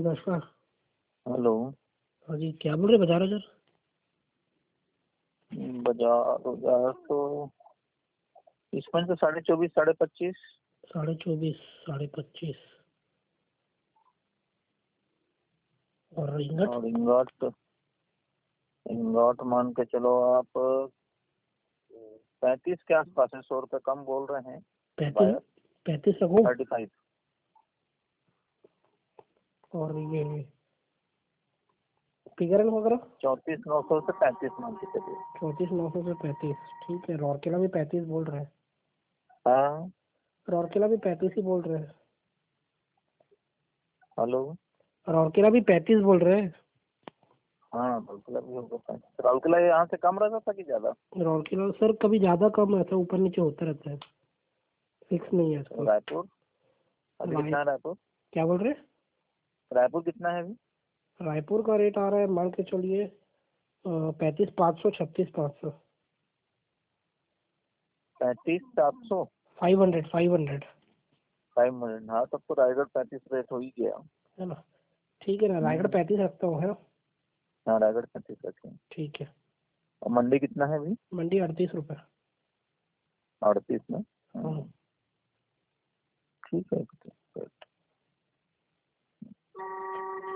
नमस्कार। हेलो। हाँ जी, क्या बोल रहे बाजार बाजार? बाजार बाजार तो इस पॉइंट तो 24.5 25.5। 24.5 25.5। और इंगट? और इंगॉट इंगॉट मान के चलो आप 35 के आसपास है। 100 रुपये कम बोल रहे हैं 35? बायर। 35 रखो। 35। और ये पिगरन वगैरह? 34,900 से 35 मान के चलिए। 34,900 से 35, ठीक है। रौरकेला भी 35 बोल रहे हैं। हाँ। रौरकेला भी 35 ही बोल रहे हैं। हेलो। रौरकेला भी 35 बोल रहे हैं। हाँ, राउरकेला भी होगा 35। राउरकेला यहाँ से कम रहता था कि ज्यादा? रौरकेला सर कभी ज्यादा कम रहता है, ऊपर नीचे होता रहता है, फिक्स नहीं है इसका। रायपुर अभी कितना है रायपुर? क्या बोल रहे हैं? रायपुर कितना है अभी? रायपुर का रेट आ रहा है, मान के चलिए 35,500, 36,500। 35,700। 500 500। 500। हाँ, तब तो रायगढ़ 35 रेट हो ही गया। है ना? ठीक है ना, रायगढ़ 35 रखता हूँ, है ना? हाँ, रायगढ़ 35 रखें। ठीक है। और मंडी कितना है अभी? मंडी 38 रुपये। 38 में। हाँ। ठीक है।